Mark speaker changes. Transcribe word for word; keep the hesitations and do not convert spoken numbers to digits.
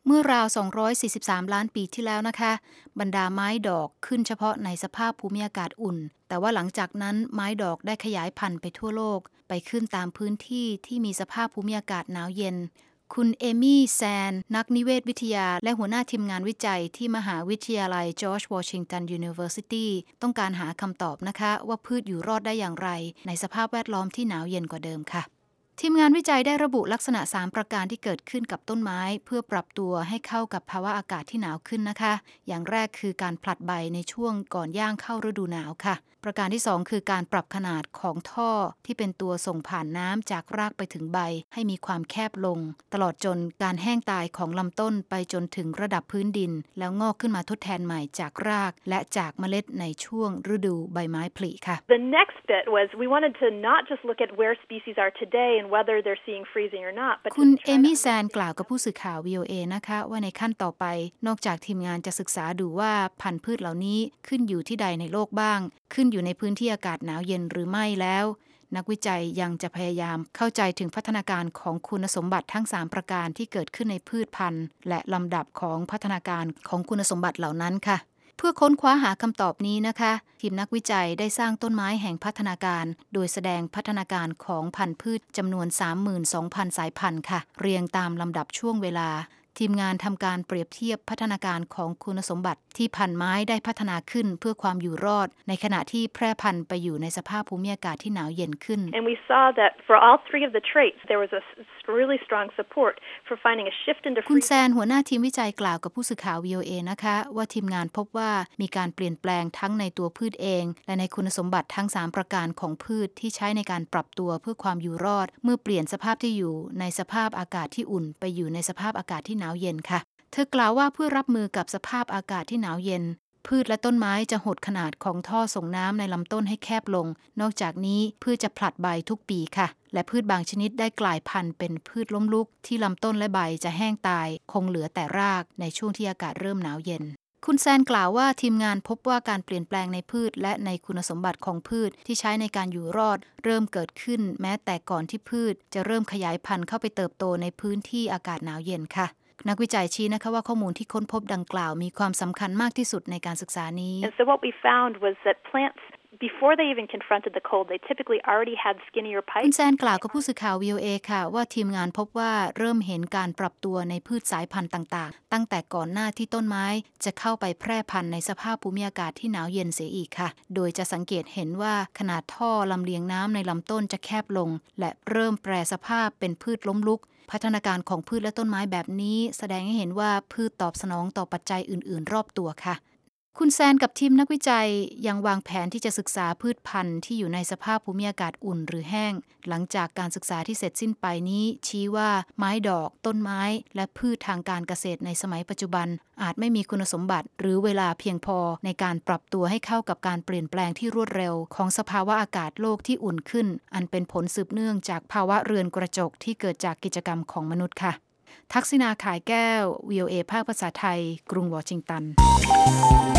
Speaker 1: เมื่อราวสองร้อยสี่สิบสามล้านปีที่แล้วนะคะบรรดาไม้ดอกขึ้นเฉพาะในสภาพภูมิอากาศอุ่นแต่ว่าหลังจากนั้นไม้ดอกได้ขยายพันธุ์ไปทั่วโลกไปขึ้นตามพื้นที่ที่มีสภาพภูมิอากาศหนาวเย็นคุณเอมี่แซนนักนิเวศวิทยาและหัวหน้าทีมงานวิจัยที่มหาวิทยาลัยจอร์จวอชิงตันยูนิเวอร์ซิตี้ต้องการหาคำตอบนะคะว่าพืชอยู่รอดได้อย่างไรในสภาพแวดล้อมที่หนาวเย็นกว่าเดิมค่ะทีมงานวิจัยได้ระบุลักษณะสามประการที่เกิดขึ้นกับต้นไม้เพื่อปรับตัวให้เข้ากับภาวะอากาศที่หนาวขึ้นนะคะอย่างแรกคือการผลัดใบในช่วงก่อนย่างเข้าฤดูหนาวค่ะประการที่สองคือการปรับขนาดของท่อที่เป็นตัวส่งผ่านน้ำจากรากไปถึงใบให้มีความแคบลงตลอดจนการแห้งตายของลำต้นไปจนถึงระดับพื้นดินแล้วงอกขึ้นมาทดแทนใหม่จากรากและจากเมล็ดในช่วงฤดูใบไม้ผลิค่ะ
Speaker 2: The next bit was we wanted to not just look at where species are today and whether they're seeing freezing or not but
Speaker 1: คุณเอมี่แซนกล่าวกับผู้สื่อข่าว วี โอ เอ นะคะว่าในขั้นต่อไปนอกจากทีมงานจะศึกษาดูว่าพันธุ์พืชเหล่านี้ขึ้นอยู่ที่ใดในโลกบ้างขึ้นอยู่ในพื้นที่อากาศหนาวเย็นหรือไม่แล้วนักวิจัยยังจะพยายามเข้าใจถึงพัฒนาการของคุณสมบัติทั้งสามประการที่เกิดขึ้นในพืชพันธุ์และลำดับของพัฒนาการของคุณสมบัติเหล่านั้นค่ะเพื่อค้นคว้าหาคำตอบนี้นะคะทีมนักวิจัยได้สร้างต้นไม้แห่งพัฒนาการโดยแสดงพัฒนาการของพันธุ์พืชจำนวน สามหมื่นสองพัน สายพันธุ์ค่ะเรียงตามลำดับช่วงเวลาทีมงานทำการเปรียบเทียบพัฒนาการของคุณสมบัติที่พันธุ์ไม้ได้พัฒนาขึ้นเพื่อความอยู่รอดในขณะที่แพร่พันธุ์ไปอยู่ในสภาพภูมิอากาศที่หนาวเย็นขึ้น
Speaker 2: And we saw that for all three of the traits there was a really strong support for finding a shift into
Speaker 1: คุณแซนหัวหน้าทีมวิจัยกล่าวกับผู้สื่อข่าว วี โอ เอ นะคะว่าทีมงานพบว่ามีการเปลี่ยนแปลงทั้งในตัวพืชเองและในคุณสมบัติทั้งสามประการของพืชที่ใช้ในการปรับตัวเพื่อความอยู่รอดเมื่อเปลี่ยนสภาพที่อยู่ในสภาพอากาศที่อุ่นไปอยู่ในสภาพอากาศที่หนาวเย็นค่ะเธอกล่าวว่าเพื่อรับมือกับสภาพอากาศที่หนาวเย็นพืชและต้นไม้จะหดขนาดของท่อส่งน้ำในลำต้นให้แคบลงนอกจากนี้พืชจะผลัดใบทุกปีค่ะและพืชบางชนิดได้กลายพันธุ์เป็นพืชล้มลุกที่ลำต้นและใบจะแห้งตายคงเหลือแต่รากในช่วงที่อากาศเริ่มหนาวเย็นคุณแซนกล่าวว่าทีมงานพบว่าการเปลี่ยนแปลงในพืชและในคุณสมบัติของพืชที่ใช้ในการอยู่รอดเริ่มเกิดขึ้นแม้แต่ก่อนที่พืชจะเริ่มขยายพันธุ์เข้าไปเติบโตในพื้นที่อากาศหนาวเย็นค่ะนักวิจัยชี้นะคะว่าข้อมูลที่ค้นพบดังกล่าวมีความสำคัญมากที่สุดในการศึกษานี้
Speaker 2: And so what we found was that plants before they even confronted the cold they typically already had skinnier
Speaker 1: คุ
Speaker 2: pipes
Speaker 1: ณแซนกล่าวกับผู้สื่อข่าว วี โอ เอ ค่ะว่าทีมงานพบว่าเริ่มเห็นการปรับตัวในพืชสายพันธุ์ต่างๆตั้งแต่ก่อนหน้าที่ต้นไม้จะเข้าไปแพร่พันธุ์ในสภาพภูมิอากาศที่หนาวเย็นเสียอีกค่ะโดยจะสังเกตเห็นว่าขนาดท่อลำเลียงน้ำในลำต้นจะแคบลงและเริ่มแปรสภาพเป็นพืชล้มลุกพัฒนาการของพืชและต้นไม้แบบนี้แสดงให้เห็นว่าพืชตอบสนองต่อปัจจัยอื่นๆรอบตัวค่ะคุณแซนกับทีมนักวิจัยยังวางแผนที่จะศึกษาพืชพันธุ์ที่อยู่ในสภาพภูมิอากาศอุ่นหรือแห้งหลังจากการศึกษาที่เสร็จสิ้นไปนี้ชี้ว่าไม้ดอกต้นไม้และพืชทางการเกษตรในสมัยปัจจุบันอาจไม่มีคุณสมบัติหรือเวลาเพียงพอในการปรับตัวให้เข้ากับการเปลี่ยนแปลงที่รวดเร็วของสภาวะอากาศโลกที่อุ่นขึ้นอันเป็นผลสืบเนื่องจากภาวะเรือนกระจกที่เกิดจากกิจกรรมของมนุษย์ค่ะทักษิณา ขายแก้ว วี โอ เอ ภาคภาษาไทยกรุงวอชิงตัน